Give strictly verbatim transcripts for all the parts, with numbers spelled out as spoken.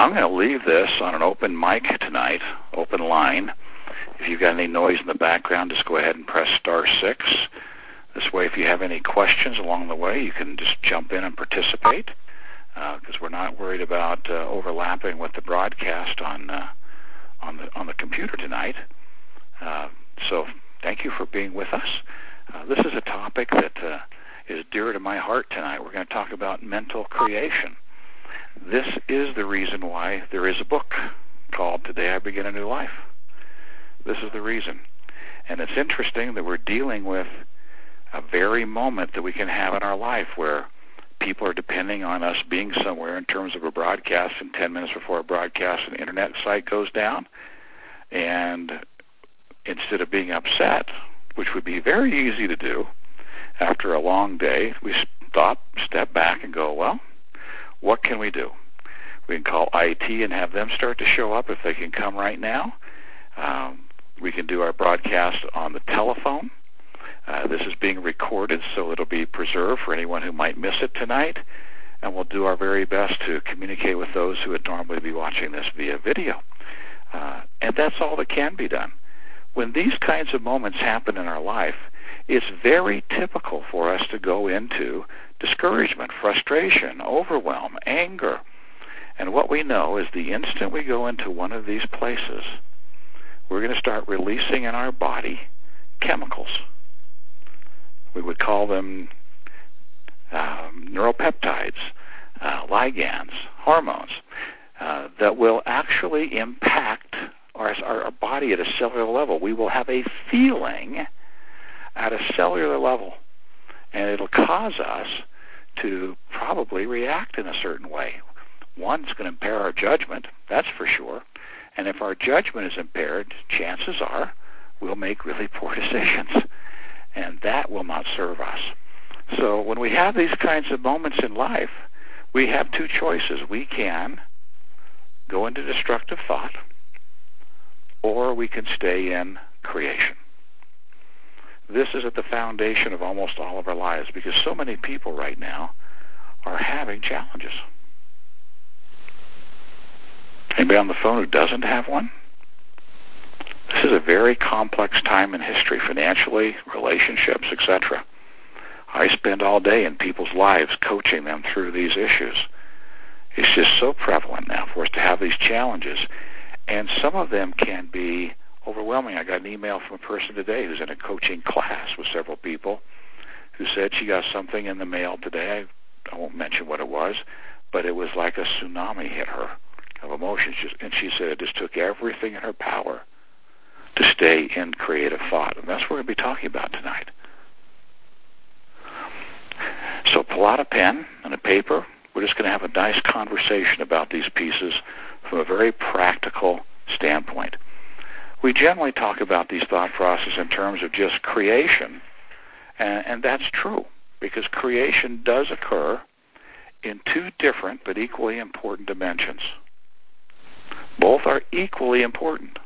I'm going to leave this on an open mic tonight, open line. If you've got any noise in the background, just go ahead and press star six. This way, if you have any questions along the way, you can just jump in and participate, because uh, we're not worried about uh, overlapping with the broadcast on uh, on the on the computer tonight. Uh, so thank you for being with us. Uh, this is a topic that uh, is dear to my heart tonight. We're going to talk about mental creation. This is the reason why there is a book called Today I Begin a New Life. This is the reason. And it's interesting that we're dealing with a very moment that we can have in our life where people are depending on us being somewhere in terms of a broadcast, and ten minutes before a broadcast, an internet site goes down. And instead of being upset, which would be very easy to do after a long day, we stop, step back, and go, well, what can we do? We can call I T and have them start to show up if they can come right now. Um, we can do our broadcast on the telephone. Uh, this is being recorded, so it'll be preserved for anyone who might miss it tonight. And we'll do our very best to communicate with those who would normally be watching this via video. Uh, and that's all that can be done. When these kinds of moments happen in our life, it's very typical for us to go into discouragement, frustration, overwhelm, anger. And what we know is the instant we go into one of these places, we're going to start releasing in our body chemicals. We would call them um, neuropeptides, uh, ligands, hormones, uh, that will actually impact our, our body at a cellular level. We will have a feeling at a cellular level, and it'll cause us to probably react in a certain way. One, it's going to impair our judgment, that's for sure. And if our judgment is impaired, chances are we'll make really poor decisions, and that will not serve us. So when we have these kinds of moments in life, we have two choices. We can go into destructive thought, or we can stay in creation. This is at the foundation of almost all of our lives, because so many people right now are having challenges. Anybody on the phone who doesn't have one? This is a very complex time in history, financially, relationships, et cetera. I spend all day in people's lives coaching them through these issues. It's just so prevalent now for us to have these challenges, and some of them can be overwhelming. I got an email from a person today who's in a coaching class with several people who said she got something in the mail today. I, I won't mention what it was, but it was like a tsunami hit her of emotions. Just, and she said it just took everything in her power to stay in creative thought. And that's what we're going to be talking about tonight. So pull out a pen and a paper. We're just going to have a nice conversation about these pieces from a very practical standpoint. We generally talk about these thought processes in terms of just creation, and, and that's true, because creation does occur in two different but equally important dimensions. Both are equally important.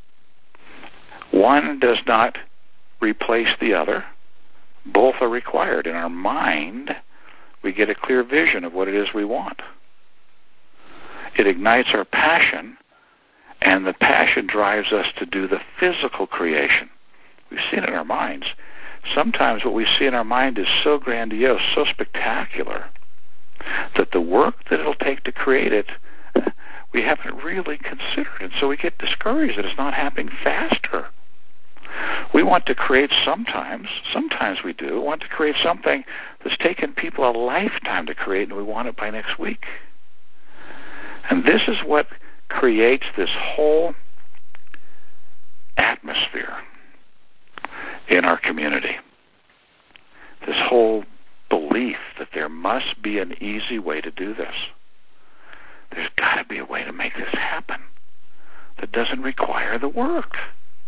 One does not replace the other. Both are required. In our mind, we get a clear vision of what it is we want. It ignites our passion, and the passion drives us to do the physical creation. We see it in our minds. Sometimes what we see in our mind is so grandiose, so spectacular, that the work that it'll take to create it, we haven't really considered. And so we get discouraged that it's not happening faster. We want to create sometimes, sometimes we do, want to create something that's taken people a lifetime to create, and we want it by next week. And this is what creates this whole atmosphere in our community. This whole belief that there must be an easy way to do this. There's got to be a way to make this happen that doesn't require the work.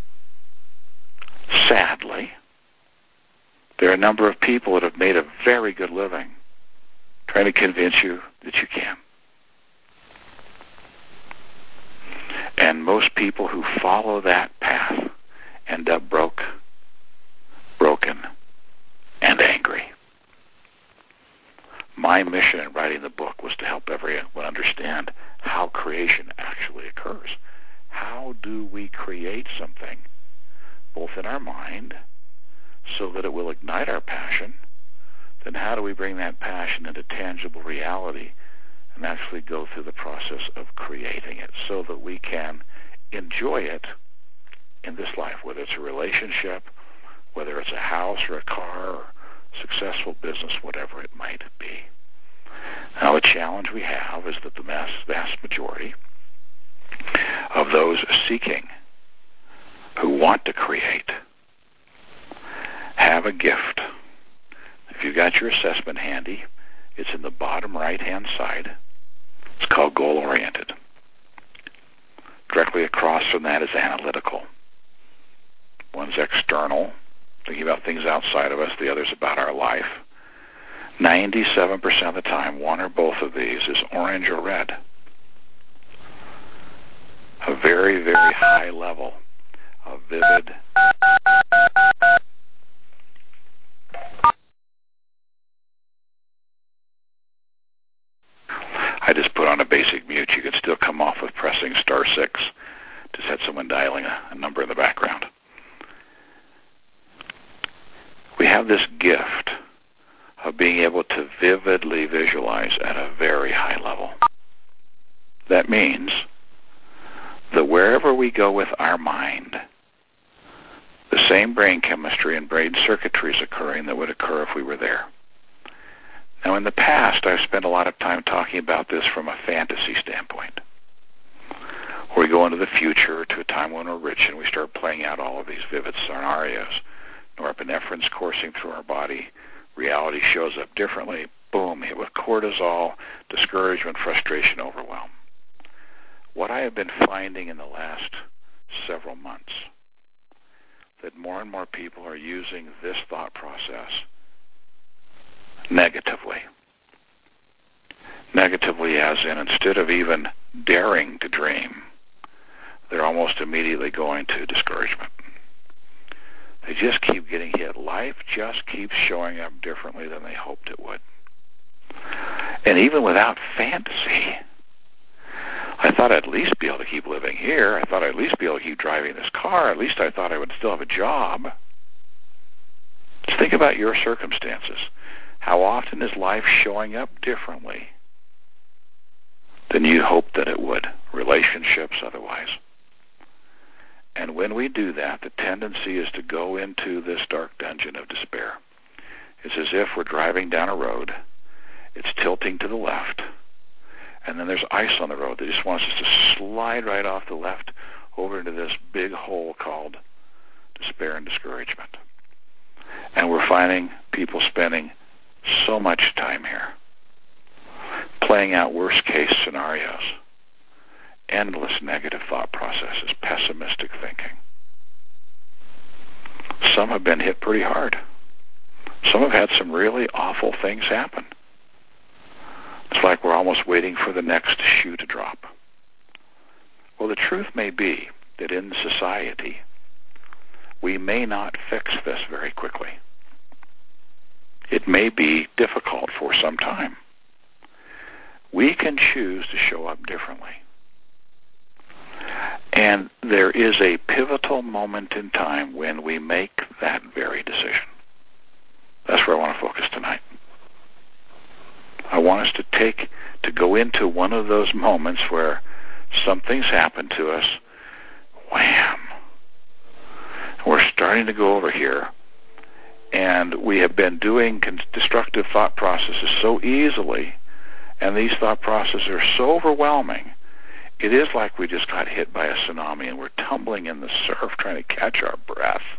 Sadly, there are a number of people that have made a very good living trying to convince you that you can. And most people who follow that path end up broke, broken, and angry. My mission in writing the book was to help everyone understand how creation do we create something, both in our mind, so that it will ignite our passion? Then how do we bring that passion into tangible reality and actually go through the process of creating it so that we can enjoy it in this life, whether it's a relationship, whether it's a house or a car or successful business, whatever it might be. Now, the challenge we have is that the vast, vast majority of those seeking, who want to create, have a gift. If you've got your assessment handy, it's in the bottom right-hand side. It's called goal-oriented. Directly across from that is analytical. One's external, thinking about things outside of us. The other's about our life. ninety-seven percent of the time, one or both of these is orange or red. A very, very high level of vivid I just put on a basic mute. You could still come off with pressing star six. Just had someone dialing a, a number in the background. We have this gift of being able to vividly visualize at a very high level. That means that wherever we go with our mind, the same brain chemistry and brain circuitry is occurring that would occur if we were there. Now, in the past, I've spent a lot of time talking about this from a fantasy standpoint, where we go into the future to a time when we're rich and we start playing out all of these vivid scenarios. Norepinephrine's coursing through our body. Reality shows up differently. Boom, hit with cortisol, discouragement, frustration, overwhelm. What I have been finding in the last several months, that more and more people are using this thought process negatively. Negatively as in, instead of even daring to dream, they're almost immediately going to discouragement. They just keep getting hit. Life just keeps showing up differently than they hoped it would. And even without fantasy, I thought I'd at least be able to keep living here. I thought I'd at least be able to keep driving this car. At least I thought I would still have a job. Just think about your circumstances. How often is life showing up differently than you hoped that it would? Relationships, otherwise. And when we do that, the tendency is to go into this dark dungeon of despair. It's as if we're driving down a road. It's tilting to the left. And then there's ice on the road that just wants us to slide right off the left over into this big hole called despair and discouragement. And we're finding people spending so much time here playing out worst-case scenarios, endless negative thought processes, pessimistic thinking. Some have been hit pretty hard. Some have had some really awful things happen. It's like we're almost waiting for the next shoe to drop. Well, the truth may be that in society, we may not fix this very quickly. It may be difficult for some time. We can choose to show up differently. And there is a pivotal moment in time when we make that very decision. That's where I want to focus tonight. I want us to take, to go into one of those moments where something's happened to us. Wham! We're starting to go over here. And we have been doing destructive thought processes so easily, and these thought processes are so overwhelming, it is like we just got hit by a tsunami and we're tumbling in the surf trying to catch our breath.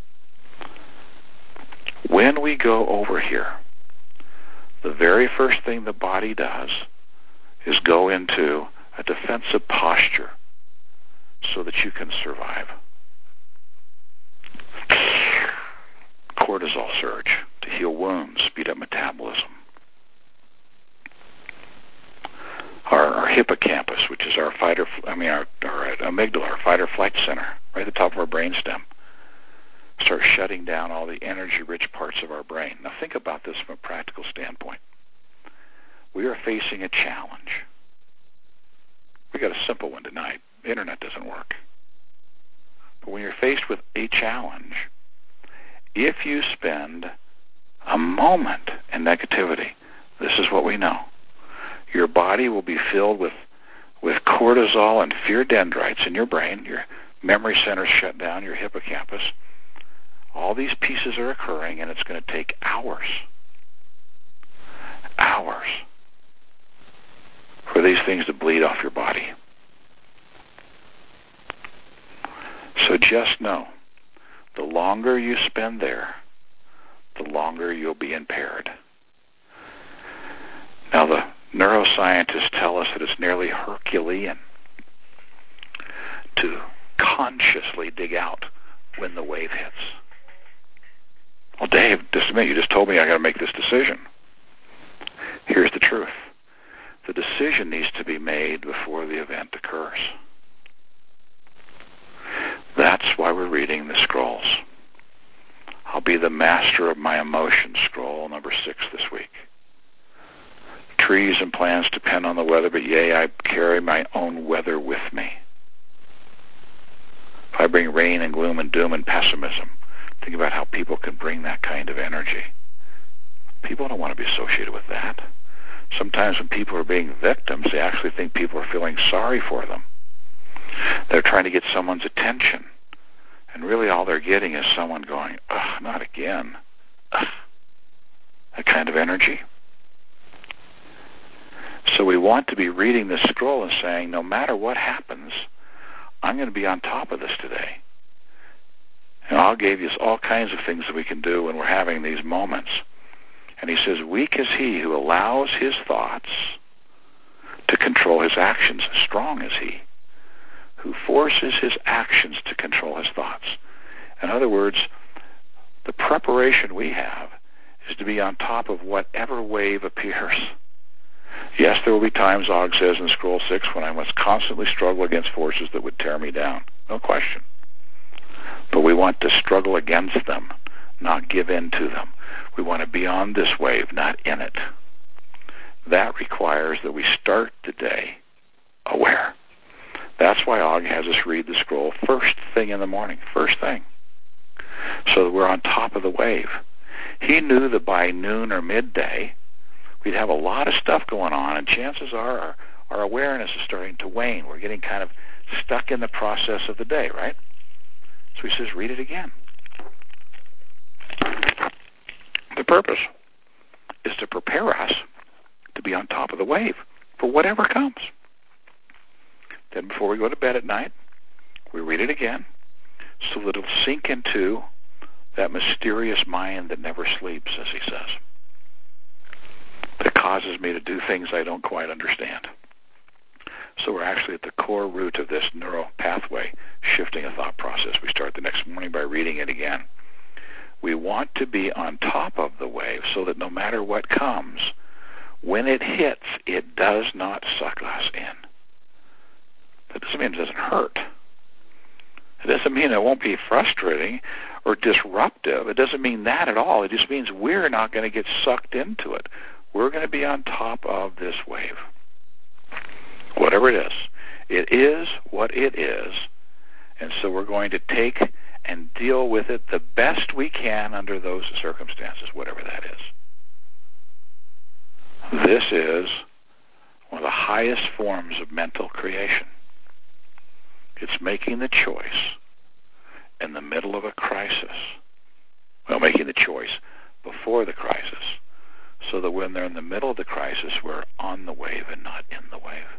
When we go over here, the very first thing the body does is go into a defensive posture so that you can survive. Cortisol surge to heal wounds, speed up metabolism. Our, our hippocampus, which is our fight or, I mean, our, our amygdala, our fight or flight center, right at the top of our brainstem, starts shutting down all the energy-rich parts of our brain. Now think about this from a practical standpoint. We are facing a challenge. We got a simple one tonight. The internet doesn't work. if you spend a moment in negativity, this is what we know. Your body will be filled with, with cortisol and fear dendrites in your brain. Your memory centers shut down, your hippocampus. All these pieces are occurring, and it's going to take hours, hours, for these things to bleed off your body. So just know, the longer you spend there, the longer you'll be impaired. Now, the neuroscientists tell us that it's nearly Herculean to consciously dig out when the wave hits. Well, Dave, just a minute, you just told me I got to make this decision. Here's the truth. The decision needs to be made before the event occurs. That's why we're reading the scrolls. I'll be the master of my emotions, scroll number six this week. Trees and plants depend on the weather, but yea, I carry my own weather with me. If I bring rain and gloom and doom and pessimism, think about how people can bring that kind of energy. People don't want to be associated with that. Sometimes when people are being victims, they actually think people are feeling sorry for them. They're trying to get someone's attention. And really all they're getting is someone going, ugh, not again. Ugh. That kind of energy. So we want to be reading this scroll and saying, no matter what happens, I'm going to be on top of this today. And I'll give you all kinds of things that we can do when we're having these moments. And he says, weak is he who allows his thoughts to control his actions. Strong is he who forces his actions to control his thoughts. In other words, the preparation we have is to be on top of whatever wave appears. Yes, there will be times, Og says in Scroll six, when I must constantly struggle against forces that would tear me down. No question. But we want to struggle against them, not give in to them. We want to be on this wave, not in it. That requires that we start the day aware. That's why Og has us read the scroll first thing in the morning, first thing, so that we're on top of the wave. He knew that by noon or midday, we'd have a lot of stuff going on, and chances are our, our awareness is starting to wane. We're getting kind of stuck in the process of the day, right? So he says, read it again. The purpose is to prepare us to be on top of the wave for whatever comes. Then before we go to bed at night, we read it again so that it'll sink into that mysterious mind that never sleeps, as he says, that causes me to do things I don't quite understand. So we're actually at the core root of this neural pathway, shifting a thought process. We start the next morning by reading it again. We want to be on top of the wave so that no matter what comes, when it hits, it does not suck us in. That doesn't mean it doesn't hurt. It doesn't mean it won't be frustrating or disruptive. It doesn't mean that at all. It just means we're not going to get sucked into it. We're going to be on top of this wave. Whatever it is. It is what it is. And so we're going to take and deal with it the best we can under those circumstances, whatever that is. This is one of the highest forms of mental creation. It's making the choice in the middle of a crisis. Well, making the choice before the crisis, so that when they're in the middle of the crisis, we're on the wave and not in the wave.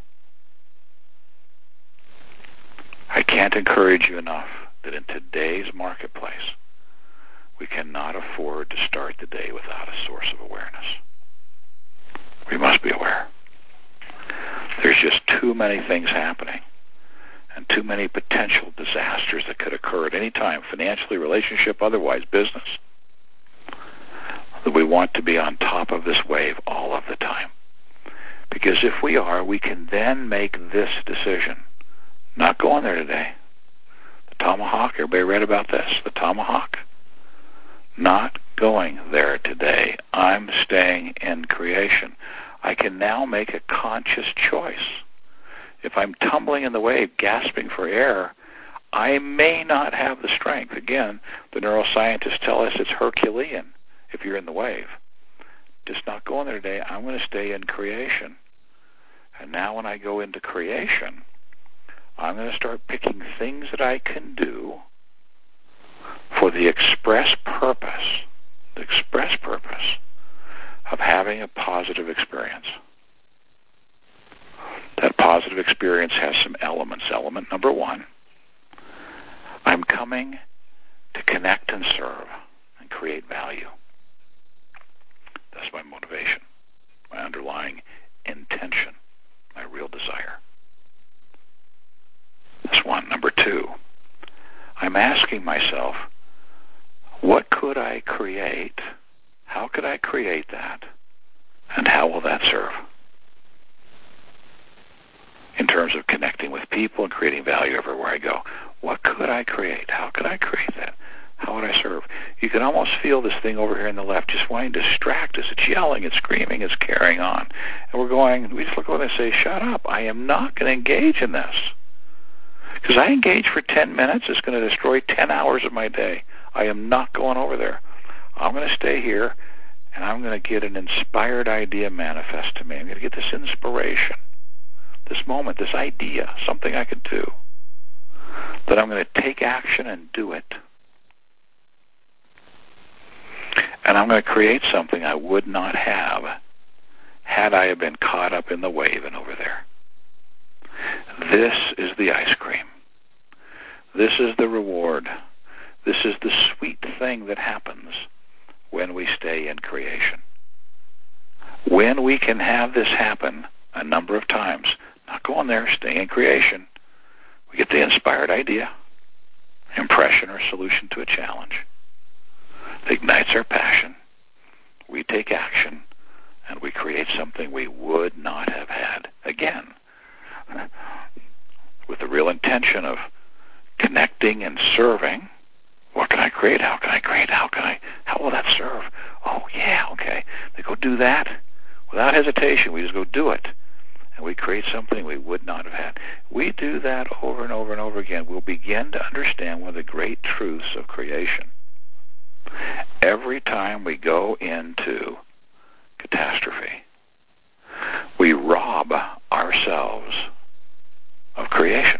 I can't encourage you enough that in today's marketplace, we cannot afford to start the day without a source of awareness. We must be aware. There's just too many things happening and too many potential disasters that could occur at any time, financially, relationship, otherwise, business, that we want to be on top of this wave all of the time. Because if we are, we can then make this decision. Not going there today. The tomahawk, everybody read about this, the tomahawk? Not going there today. I'm staying in creation. I can now make a conscious choice. If I'm tumbling in the wave, gasping for air, I may not have the strength. Again, the neuroscientists tell us it's Herculean if you're in the wave. Just not going there today. I'm going to stay in creation. And now when I go into creation, I'm going to start picking things that I can do for the express purpose, the express purpose of having a positive experience. That positive experience has some elements. Element number one, I'm coming to connect and serve and create value. That's my motivation, my underlying intention, my real desire. That's one. Number two, I'm asking myself, what could I create? How could I create that? And how will that serve? In terms of connecting with people and creating value everywhere I go. What could I create? How could I create that? How would I serve? You can almost feel this thing over here on the left just wanting to distract us. It's yelling, it's screaming, it's carrying on. And we're going, we just look over and say, shut up. I am not going to engage in this. Because I engage for ten minutes, it's going to destroy ten hours of my day. I am not going over there. I'm going to stay here, and I'm going to get an inspired idea manifest to me. I'm going to get this inspiration, this moment, this idea, something I can do, that I'm going to take action and do it. And I'm going to create something I would not have had I have been caught up in the wave and over there. This is the ice cream. This is the reward. This is the sweet thing that happens when we stay in creation. When we can have this happen a number of times, not going there, stay in creation, we get the inspired idea, impression or solution to a challenge. It ignites our passion. We take action, and we create something we would not have had. Again, with the real intention of connecting and serving. What can I create? How can I create? How can I? How will that serve? Oh, yeah, okay. They go do that. Without hesitation, we just go do it. And we create something we would not have had. We do that over and over and over again. We'll begin to understand one of the great truths of creation. Every time we go into catastrophe, we rob ourselves of creation.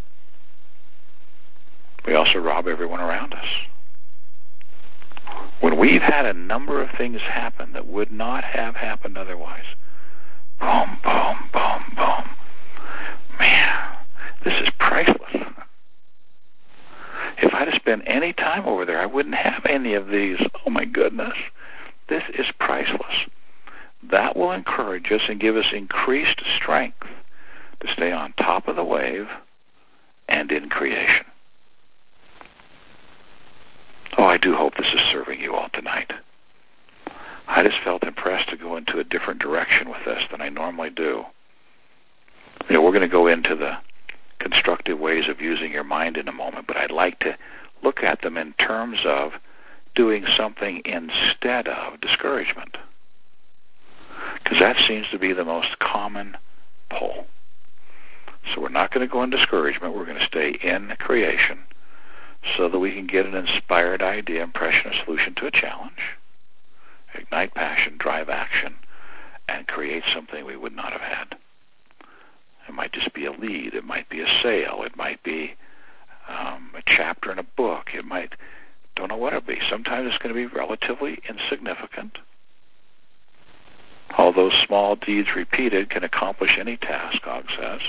We also rob everyone around us. When we've had a number of things happen that would not have happened otherwise, boom, boom, boom, boom, man, this is priceless. If I'd have spent any time over there, I wouldn't have any of these. Oh, my goodness. This is priceless. That will encourage us and give us increased strength to stay on top of the wave and in creation. Oh, I do hope this is serving you all tonight. I just felt impressed to go into a different direction with this than I normally do. You know, we're going to go into the constructive ways of using your mind in a moment, but I'd like to look at them in terms of doing something instead of discouragement, because that seems to be the most common pull. So we're not going to go in discouragement. We're going to stay in creation so that we can get an inspired idea, impression, or solution to a challenge, ignite passion, drive action, and create something we would not have had. It might just be a lead. It might be a sale. It might be um, a chapter in a book. It might, don't know what it'll be. Sometimes it's going to be relatively insignificant. Although small deeds repeated can accomplish any task, Og says.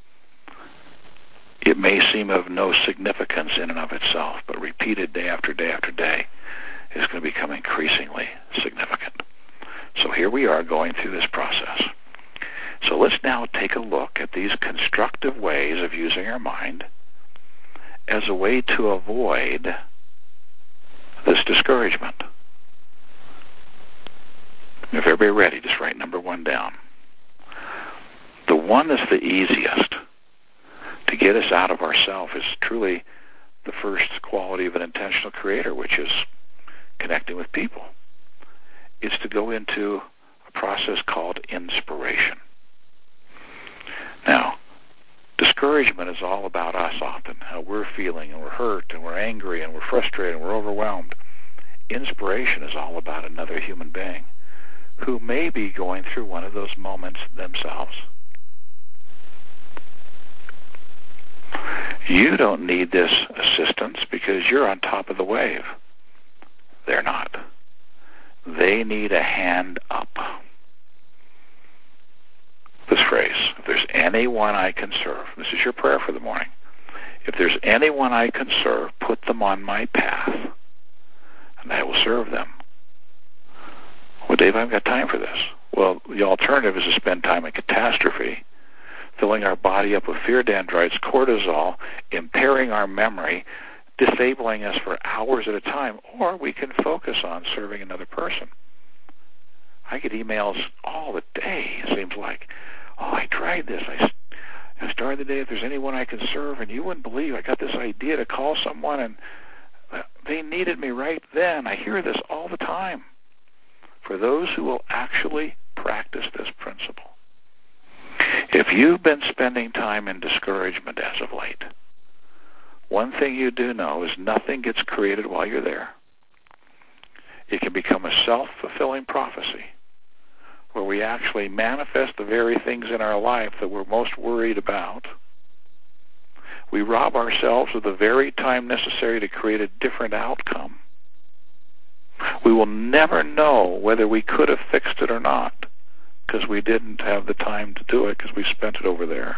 It may seem of no significance in and of itself, but repeated day after day after day is going to become increasingly significant. So here we are going through this process. So let's now take a look at these constructive ways of using our mind as a way to avoid this discouragement. If everybody ready, just write number one down. The one that's the easiest to get us out of ourself is truly the first quality of an intentional creator, which is connecting with people. It's to go into a process called inspiration. Now, discouragement discouragement is all about us often, how we're feeling, and we're hurt, and we're angry, and we're frustrated, and we're overwhelmed. Inspiration is all about another human being who may be going through one of those moments themselves. You don't need this assistance because you're on top of the wave. They're not. They need a hand up. This phrase, if there's anyone I can serve, this is your prayer for the morning. If there's anyone I can serve, put them on my path, and I will serve them. Well, Dave, I haven't got time for this. Well, the alternative is to spend time in catastrophe, filling our body up with fear dendrites, cortisol, impairing our memory, disabling us for hours at a time, or we can focus on serving another person. I get emails all the day, it seems like. Oh, I tried this. I, I started the day, if there's anyone I can serve, and you wouldn't believe I got this idea to call someone, and they needed me right then. I hear this all the time. For those who will actually practice this principle. If you've been spending time in discouragement as of late, one thing you do know is nothing gets created while you're there. It can become a self-fulfilling prophecy where we actually manifest the very things in our life that we're most worried about. We rob ourselves of the very time necessary to create a different outcome. We will never know whether we could have fixed it or not because we didn't have the time to do it because we spent it over there.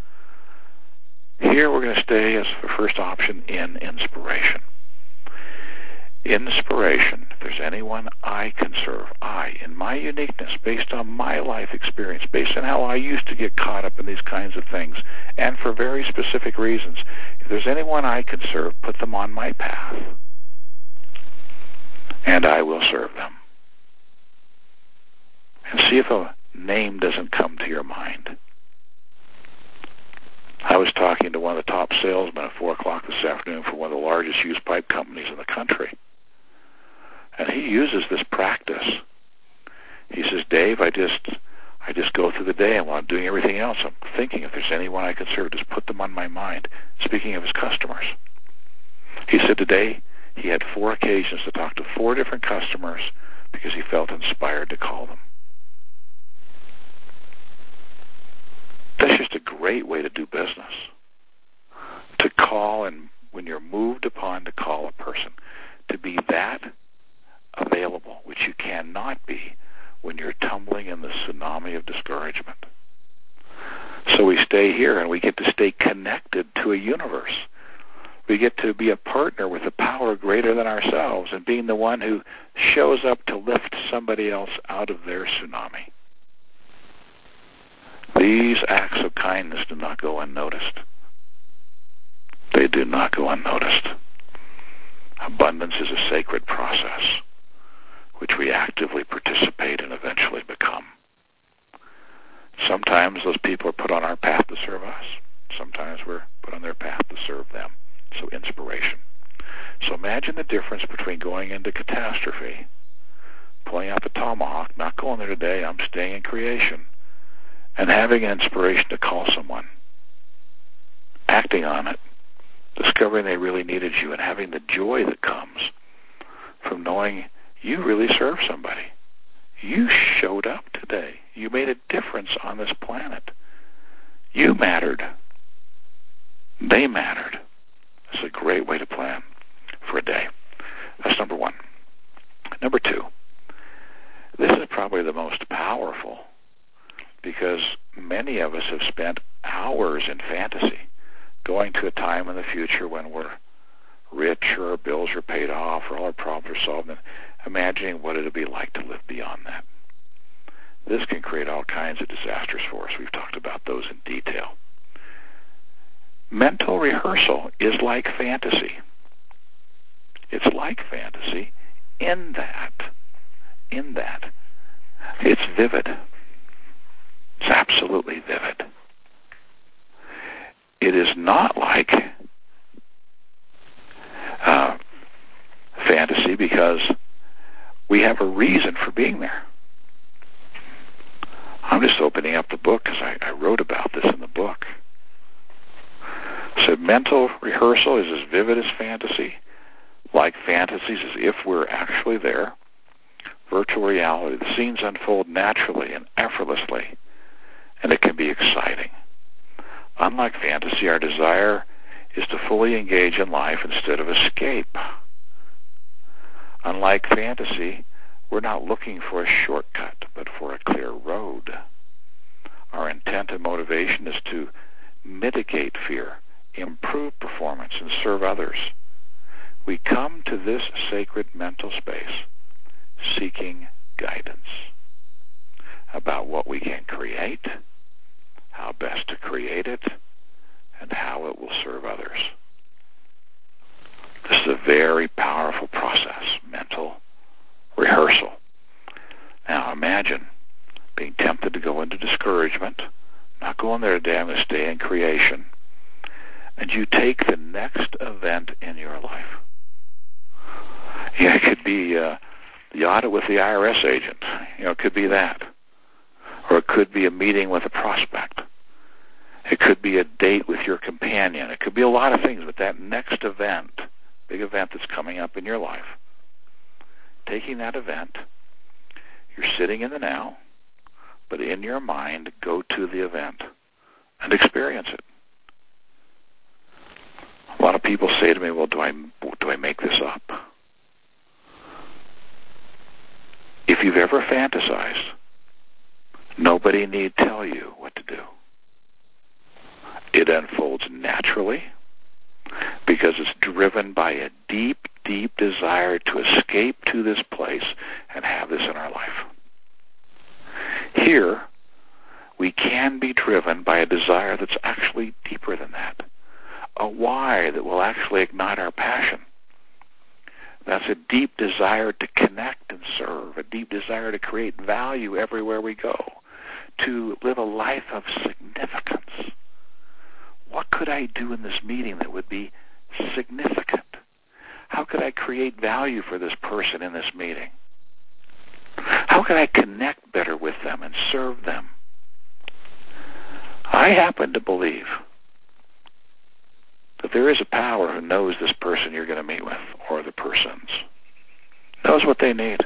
Here we're going to stay as the first option in inspiration. Inspiration, if there's anyone I can serve, I, in my uniqueness, based on my life experience, based on how I used to get caught up in these kinds of things, and for very specific reasons, if there's anyone I can serve, put them on my path, and I will serve them. And see if a name doesn't come to your mind. I was talking to one of the top salesmen at four o'clock this afternoon for one of the largest used pipe companies in the country. And he uses this practice. He says, Dave, I just I just go through the day, and while I'm doing everything else, I'm thinking if there's anyone I can serve, just put them on my mind. Speaking of his customers. He said today he had four occasions to talk to four different customers because he felt inspired to call them. That's just a great way to do business. To call, and when you're moved upon to call a person, to be that available, which you cannot be when you're tumbling in the tsunami of discouragement. So we stay here, and we get to stay connected to a universe. We get to be a partner with a power greater than ourselves and being the one who shows up to lift somebody else out of their tsunami. These acts of kindness do not go unnoticed. They do not go unnoticed. Abundance is a sacred process which we actively participate and eventually become. Sometimes those people are put on our path to serve us. Sometimes we're put on their path to serve them. So inspiration. So imagine the difference between going into catastrophe, pulling out the tomahawk, not going there today, I'm staying in creation, and having an inspiration to call someone, acting on it, discovering they really needed you, and having the joy that comes from knowing you really served somebody. You showed up today. You made a difference on this planet. You mattered. They mattered. It's a great way to plan for a day. That's number one. Number two, this is probably the most powerful because many of us have spent hours in fantasy going to a time in the future when we're rich or our bills are paid off or all our problems are solved, and imagining what it would be like to live beyond that. This can create all kinds of disasters for us. We've talked about those in detail. Mental rehearsal is like fantasy. It's like fantasy in that, in that, it's vivid. It's absolutely vivid. It is not like uh, fantasy because we have a reason for being there. I'm just opening up the book because I, I wrote about this in the book. mental rehearsal is as vivid as fantasy, like fantasies as if we're actually there. Virtual reality, the scenes unfold naturally and effortlessly, and it can be exciting. Unlike fantasy, our desire is to fully engage in life instead of escape. Unlike fantasy, we're not looking for a shortcut, but for a clear road. Our intent and motivation is to mitigate fear, improve performance, and serve others. We come to this sacred mental space seeking guidance about what we can create, how best to create it, and how it will serve others. This is a very powerful process, mental rehearsal. Now imagine being tempted to go into discouragement, not going there today, I'm going to stay in creation, and you take the next event in your life. Yeah, it could be uh, the audit with the I R S agent. You know, it could be that. Or it could be a meeting with a prospect. It could be a date with your companion. It could be a lot of things, but that next event, big event that's coming up in your life, taking that event, you're sitting in the now, but in your mind, go to the event and experience it. A lot of people say to me, well, do I, do I make this up? If you've ever fantasized, nobody need tell you what to do. It unfolds naturally because it's driven by a deep, deep desire to escape to this place and have this in our life. Here, we can be driven by a desire that's actually deeper than that, a why that will actually ignite our passion. That's a deep desire to connect and serve, a deep desire to create value everywhere we go, to live a life of significance. What could I do in this meeting that would be significant? How could I create value for this person in this meeting? How could I connect better with them and serve them? I happen to believe that there is a power who knows this person you're going to meet with, or the persons, knows what they need.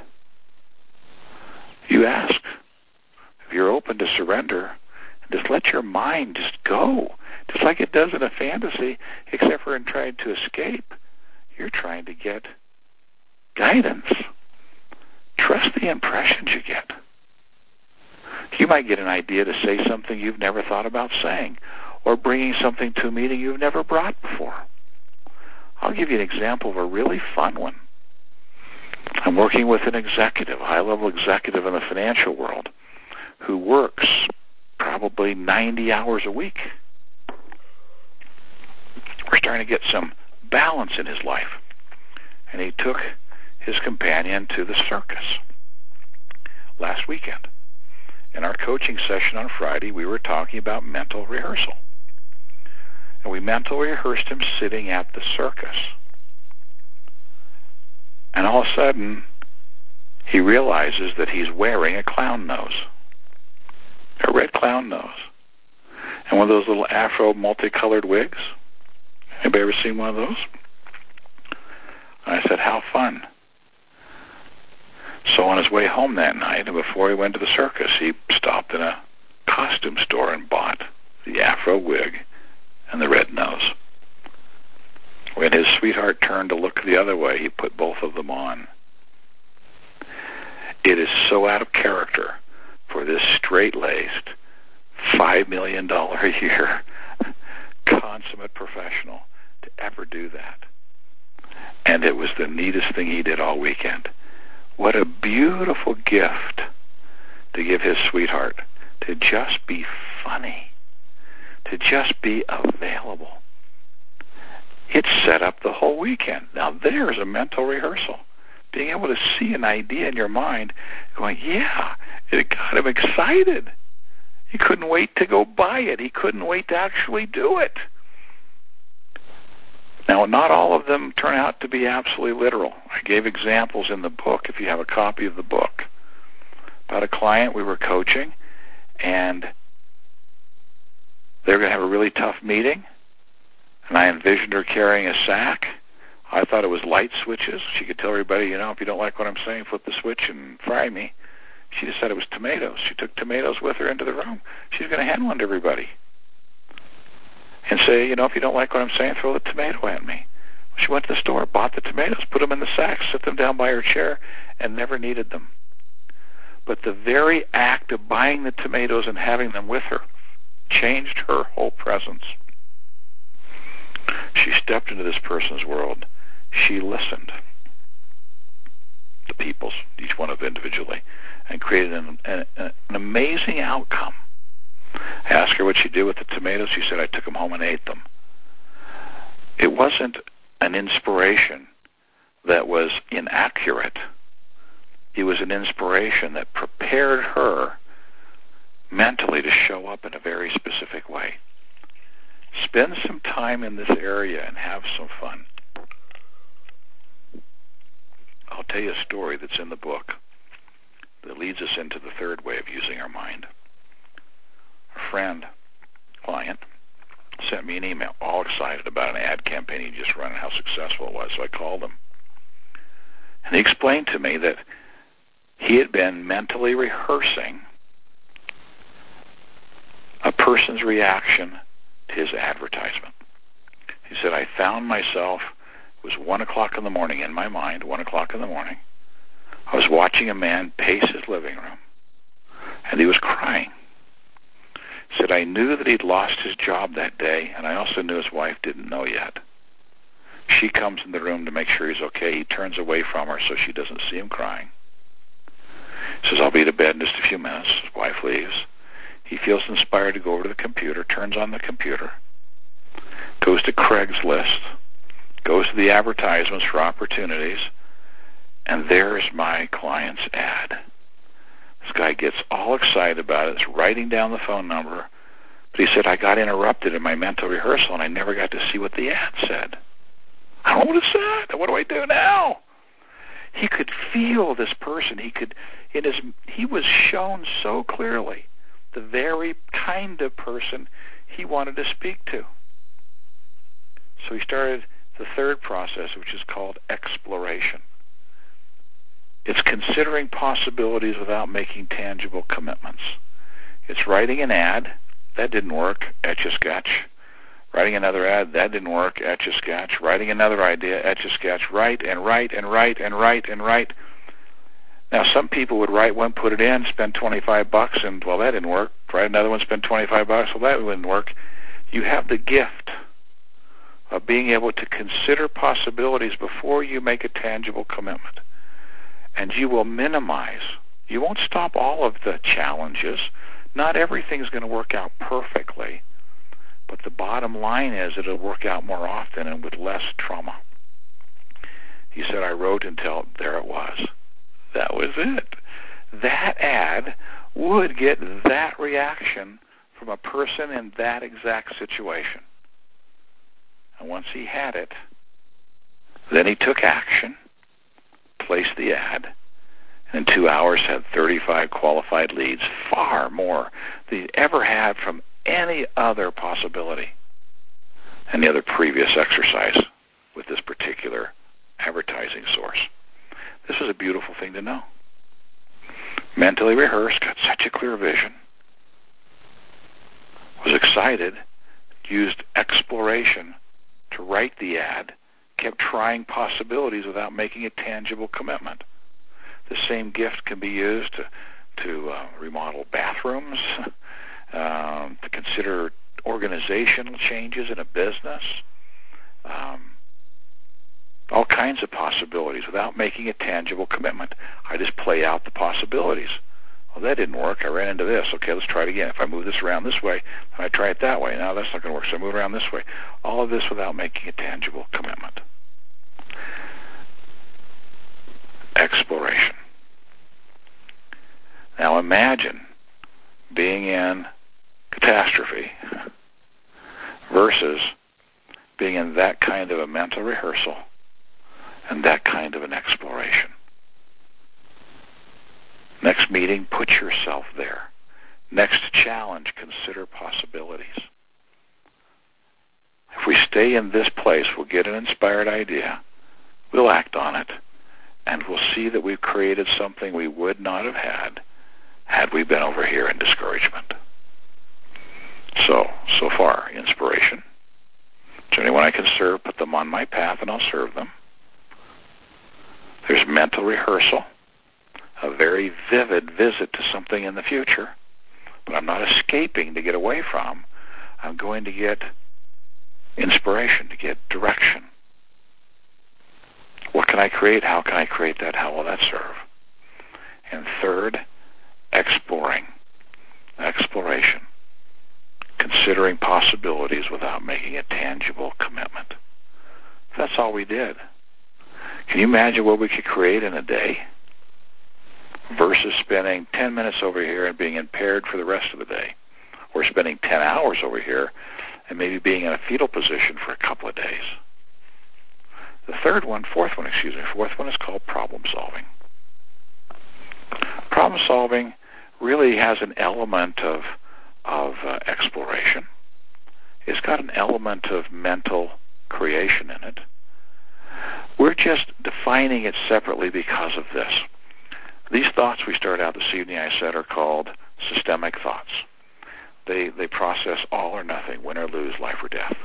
You ask. If you're open to surrender, just let your mind just go, just like it does in a fantasy, except for in trying to escape, you're trying to get guidance. Trust the impressions you get. You might get an idea to say something you've never thought about saying, or bringing something to a meeting you've never brought before. I'll give you an example of a really fun one. I'm working with an executive, a high-level executive in the financial world, who works probably ninety hours a week. We're starting to get some balance in his life. And he took his companion to the circus last weekend. In our coaching session on Friday, we were talking about mental rehearsal. And we mentally rehearsed him sitting at the circus. And all of a sudden, he realizes that he's wearing a clown nose, a red clown nose, and one of those little afro multicolored wigs. Anybody ever seen one of those? And I said, how fun. So on his way home that night, and before he went to the circus, he stopped in a costume store and bought the afro wig and the red nose. When his sweetheart turned to look the other way, he put both of them on. It is so out of character for this straight-laced, five million dollars a year consummate professional to ever do that. And it was the neatest thing he did all weekend. What a beautiful gift to give his sweetheart, to just be funny, to just be available. It set up the whole weekend. Now there's a mental rehearsal. Being able to see an idea in your mind, going, yeah, it got him excited. He couldn't wait to go buy it. He couldn't wait to actually do it. Now, not all of them turn out to be absolutely literal. I gave examples in the book, if you have a copy of the book, about a client we were coaching, and they were going to have a really tough meeting, And I envisioned her carrying a sack. I thought it was light switches. She could tell everybody, you know, if you don't like what I'm saying, flip the switch and fry me. She just said it was tomatoes. She took tomatoes with her into the room. She was going to hand one to everybody and say, you know, if you don't like what I'm saying, throw the tomato at me. She went to the store, bought the tomatoes, put them in the sack, set them down by her chair, and never needed them. But the very act of buying the tomatoes and having them with her changed her whole presence. She stepped into this person's world. She listened to people's, each one of individually, and created an, an, an amazing outcome. I asked her what she did with the tomatoes. She said, I took them home and ate them. It wasn't an inspiration that was inaccurate. It was an inspiration that prepared her mentally to show up in a very specific way. Spend some time in this area and have some fun. I'll tell you a story that's in the book that leads us into the third way of using our mind. A friend, client, sent me an email, all excited about an ad campaign he just run and how successful it was. So I called him. And he explained to me that he had been mentally rehearsing a person's reaction to his advertisement. He said, I found myself, it was one o'clock in the morning in my mind, one o'clock in the morning. I was watching a man pace his living room, and he was crying. He said, I knew that he'd lost his job that day, and I also knew his wife didn't know yet. She comes in the room to make sure he's okay. He turns away from her so she doesn't see him crying. He says, I'll be to bed in just a few minutes. His wife leaves. He feels inspired to go over to the computer, turns on the computer, goes to Craigslist, goes to the advertisements for opportunities, and there's my client's ad. This guy gets all excited about it, is writing down the phone number, but he said, I got interrupted in my mental rehearsal, and I never got to see what the ad said. I don't know what it said. What do I do now? He could feel this person. He could, in his, he was shown so clearly the very kind of person he wanted to speak to. So he started the third process, which is called exploration. It's considering possibilities without making tangible commitments. It's writing an ad. That didn't work. Etch-a-sketch. Writing another ad. That didn't work. Etch-a-sketch. Writing another idea. Etch-a-sketch. Write and write and write and write and write. Now, some people would write one, put it in, spend twenty-five bucks, and, well, that didn't work. Write another one, spend twenty-five bucks. Well, that wouldn't work. You have the gift of being able to consider possibilities before you make a tangible commitment. And you will minimize. You won't stop all of the challenges. Not everything's going to work out perfectly. But the bottom line is it'll work out more often and with less trauma. He said, I wrote until there it was. That was it. That ad would get that reaction from a person in that exact situation. And once he had it, then he took action, placed the ad, and in two hours had thirty-five qualified leads, far more than he'd ever had from any other possibility, any other previous exercise with this particular advertising source. This was a beautiful thing to know. Mentally rehearsed, got such a clear vision, was excited, used exploration to write the ad, kept trying possibilities without making a tangible commitment. The same gift can be used to, to uh, remodel bathrooms, um, to consider organizational changes in a business, um, all kinds of possibilities without making a tangible commitment. I just play out the possibilities. Well, that didn't work. I ran into this. Okay, let's try it again. If I move this around this way, then I try it that way. Now that's not going to work, so I move around this way. All of this without making a tangible commitment. Exploration. Now imagine being in catastrophe versus being in that kind of a mental rehearsal and that kind of an exploration. Next meeting, put yourself there. Next challenge, consider possibilities. If we stay in this place. We'll get an inspired idea. We'll act on it. And we'll see that we've created something we would not have had had we been over here in discouragement. So, so far, inspiration. Is there anyone I can serve? Put them on my path and I'll serve them. There's mental rehearsal, a very vivid visit to something in the future, but I'm not escaping to get away from. I'm going to get inspiration, to get direction. What can I create? How can I create that? How will that serve? And third, exploring, exploration, considering possibilities without making a tangible commitment. That's all we did. Can you imagine what we could create in a day versus spending ten minutes over here and being impaired for the rest of the day, or spending ten hours over here and maybe being in a fetal position for a couple of days? The third one, fourth one, excuse me, fourth one is called problem solving. Problem solving really has an element of, of uh, exploration. It's got an element of mental creation in it. We're just defining it separately because of this. These thoughts we started out this evening, I said, are called systemic thoughts. They, they process all or nothing, win or lose, life or death.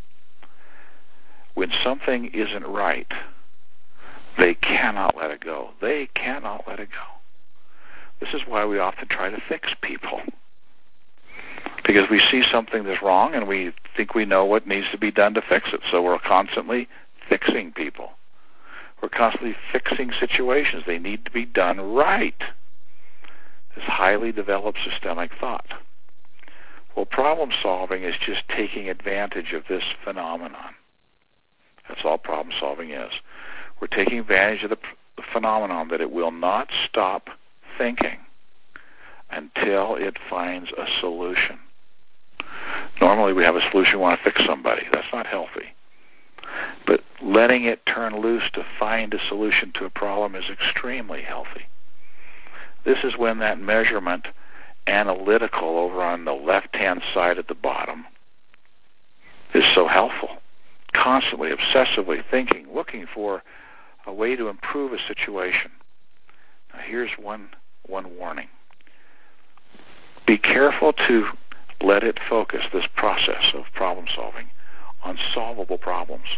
When something isn't right, they cannot let it go. They cannot let it go. This is why we often try to fix people. Because we see something that's wrong and we think we know what needs to be done to fix it. So we're constantly fixing people. We're constantly fixing situations. They need to be done right. This highly developed systemic thought. Well, problem solving is just taking advantage of this phenomenon. That's all problem solving is. We're taking advantage of the, the phenomenon that it will not stop thinking until it finds a solution. Normally we have a solution, we want to fix somebody. That's not healthy. But letting it turn loose to find a solution to a problem is extremely healthy. This is when that measurement, analytical, over on the left-hand side at the bottom, is so helpful. Constantly, obsessively thinking, looking for a way to improve a situation. Now here's one, one warning. Be careful to let it focus, this process of problem solving, on solvable problems.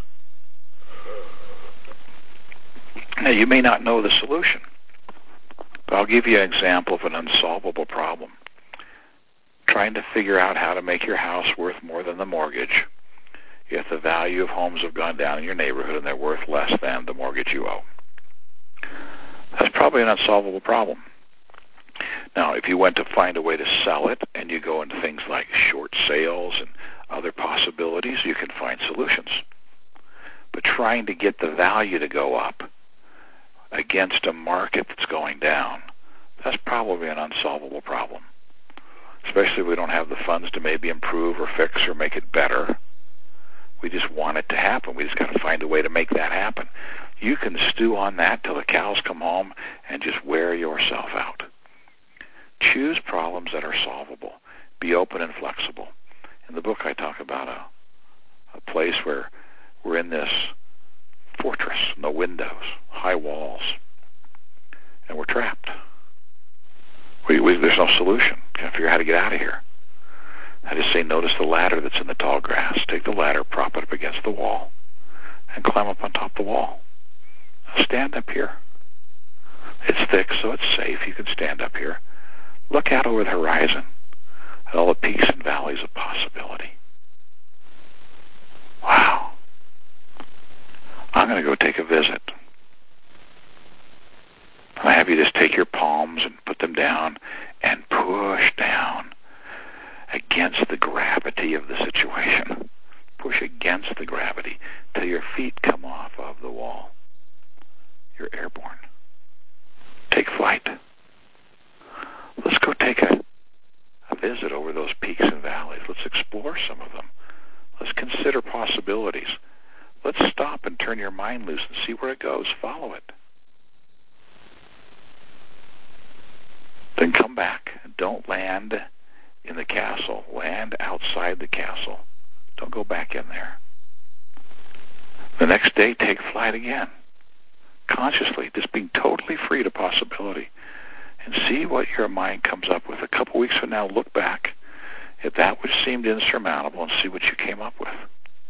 Now, you may not know the solution, but I'll give you an example of an unsolvable problem. Trying to figure out how to make your house worth more than the mortgage if the value of homes have gone down in your neighborhood and they're worth less than the mortgage you owe. That's probably an unsolvable problem. Now, if you went to find a way to sell it and you go into things like short sales and other possibilities, you can find solutions. But trying to get the value to go up against a market that's going down, that's probably an unsolvable problem, especially if we don't have the funds to maybe improve or fix or make it better. We just want it to happen. We just got to find a way to make that happen. You can stew on that till the cows come home and just wear yourself out. Choose problems that are solvable. Be open and flexible. In the book, I talk about a, a place where we're in this fortress, no windows, high walls, and we're trapped. We, we, there's no solution. Can't figure out how to get out of here. I just say, notice the ladder that's in the tall grass. Take the ladder, prop it up against the wall, and climb up on top of the wall. Now stand up here. It's thick, so it's safe. You can stand up here. Look out over the horizon at all the peaks and valleys of possibility. Wow. I'm going to go take a visit. And I have you just take your palms and put them down and push down against the gravity of the situation. Push against the gravity till your feet come off of the wall. You're airborne. Take flight. Let's go take a, a visit over those peaks and valleys. Let's explore some of them. Let's consider possibilities. Let's stop and turn your mind loose and see where it goes. Follow it. Then come back. Don't land in the castle. Land outside the castle. Don't go back in there. next day, take flight again. Consciously, just being totally free to possibility. And see what your mind comes up with. A couple weeks from now, look back at that which seemed insurmountable and see what you came up with.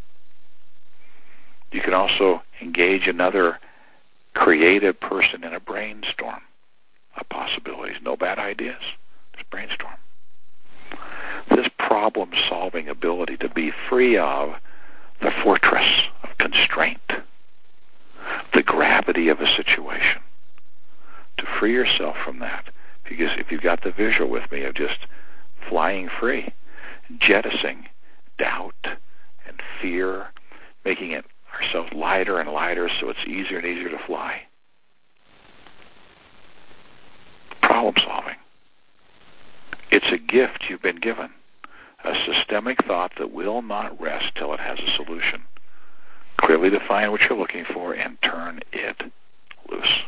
You can also engage another creative person in a brainstorm of possibilities. No bad ideas. Just brainstorm. This problem-solving ability to be free of the fortress of constraint, the gravity of a situation, to free yourself from that. Because if you've got the visual with me of just flying free, jettisoning doubt and fear, making it ourselves lighter and lighter so it's easier and easier to fly. Problem solving. It's a gift you've been given, a systemic thought that will not rest till it has a solution. Clearly define what you're looking for and turn it loose.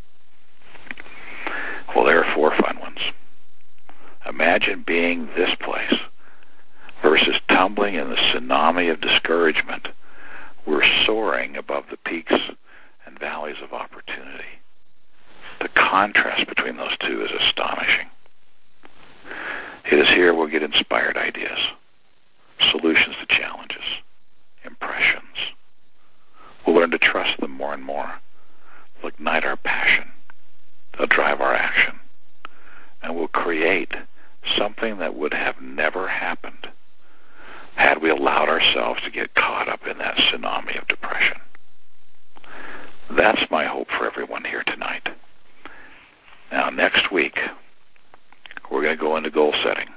Well, there are four fun ones. Imagine being this place versus tumbling in the tsunami of discouragement. We're soaring above the peaks and valleys of opportunity. The contrast between those two is astonishing. It is here we'll get inspired ideas, solutions to challenges, impressions. We'll learn to trust them more and more. They'll ignite our passion. They'll drive our action. And we'll create something that would have never happened had we allowed ourselves to get caught up in that tsunami of depression. That's my hope for everyone here tonight. Now, next week, we're going to go into goal setting.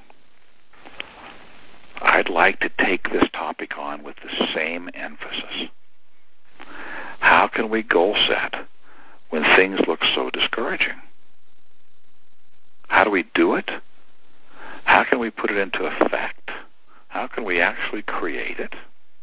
I'd like to take this topic on with the same emphasis. How can we goal set when things look so discouraging? How do we do it? How can we put it into effect? How can we actually create it?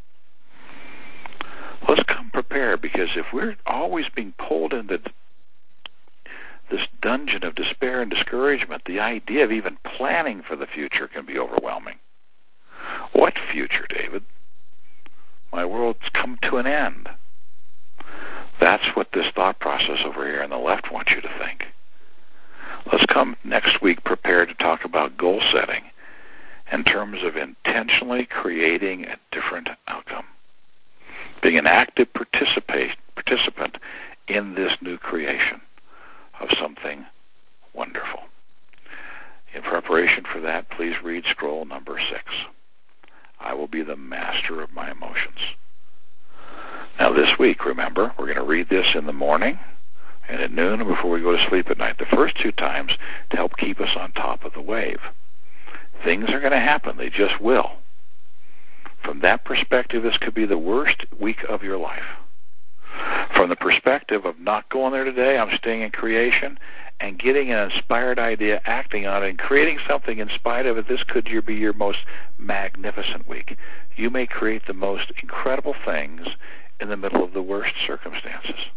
Let's come prepared, because if we're always being pulled into this dungeon of despair and discouragement, the idea of even planning for the future can be overwhelming. What future, David? My world's come to an end. That's what this thought process over here on the left wants you to think. Let's come next week prepared to talk about goal setting in terms of intentionally creating a different outcome. Being an active participate, participant in this new creation of something wonderful. In preparation for that, please read scroll number six. I will be the master of my emotions. Now this week, remember, we're going to read this in the morning and at noon and before we go to sleep at night. The first two times to help keep us on top of the wave. Things are going to happen. They just will. From that perspective, this could be the worst week of your life. From the perspective of not going there today, I'm staying in creation and getting an inspired idea, acting on it, and creating something in spite of it, this could be your most magnificent week. You may create the most incredible things in the middle of the worst circumstances.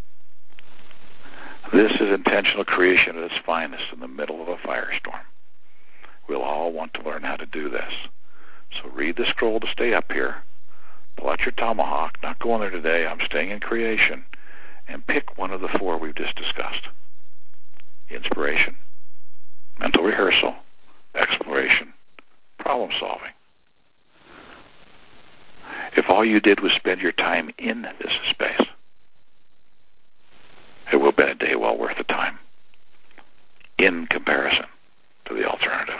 This is intentional creation at its finest in the middle of a firestorm. We'll all want to learn how to do this. So read the scroll to stay up here. Pull out your tomahawk, not going there today, I'm staying in creation, and pick one of the four we've just discussed. Inspiration, mental rehearsal, exploration, problem solving. If all you did was spend your time in this space, it will have been a day well worth the time in comparison to the alternative.